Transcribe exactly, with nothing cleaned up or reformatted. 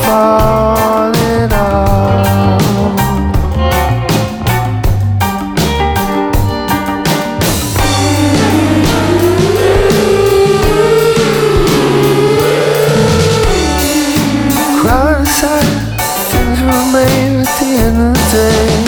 falling out. Crowd aside, things remain at the end of the day.